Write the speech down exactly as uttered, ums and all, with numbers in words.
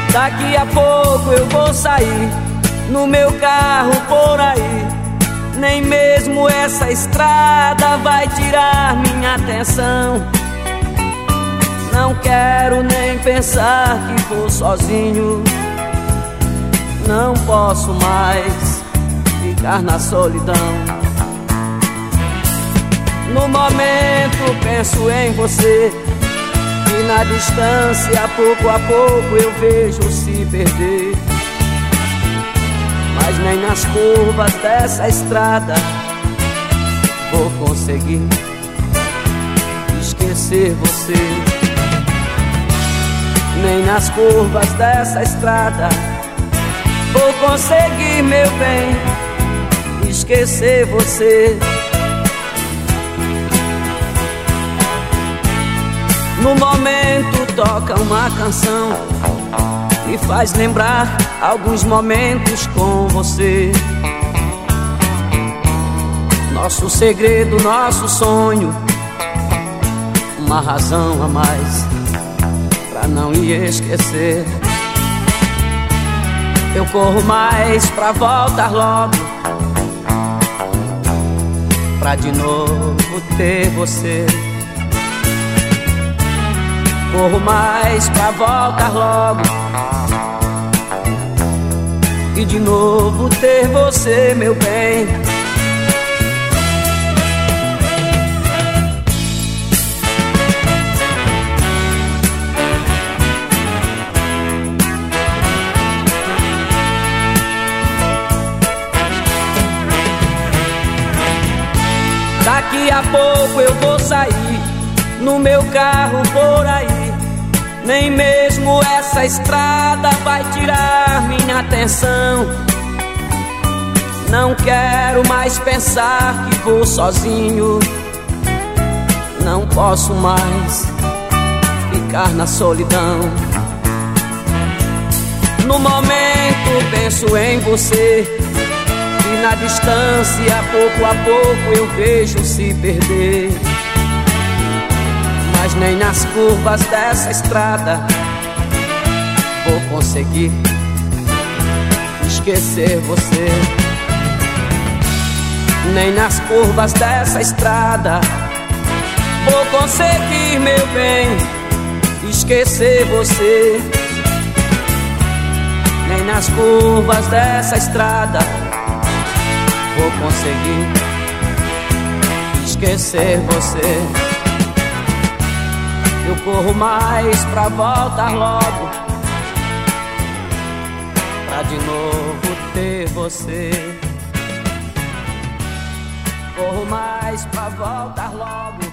Daqui a pouco eu vou sair no meu carro por aí. Nem mesmo essa estrada vai tirar minha atenção. Não quero nem pensar que vou sozinho. Não posso mais ficar na solidão. No momento penso em você, e na distância, pouco a pouco eu vejo se perder. Mas nem nas curvas dessa estrada vou conseguir esquecer você. Nem nas curvas dessa estrada vou conseguir, meu bem, esquecer você. No momento toca uma canção e faz lembrar alguns momentos com você. Nosso segredo, nosso sonho, uma razão a mais pra não ir esquecer. Eu corro mais pra voltar logo, pra de novo ter você. Corro mais pra voltar logo e de novo ter você, meu bem. Daqui a pouco eu vou sair no meu carro por aí. Nem mesmo essa estrada vai tirar minha atenção. Não quero mais pensar que vou sozinho. Não posso mais ficar na solidão. No momento penso em você, e na distância, pouco a pouco eu vejo se perder. Mas nem nas curvas dessa estrada vou conseguir esquecer você. Nem nas curvas dessa estrada vou conseguir, meu bem, esquecer você. Nem nas curvas dessa estrada vou conseguir esquecer você. Eu corro mais pra voltar logo, pra de novo ter você. Corro mais pra voltar logo.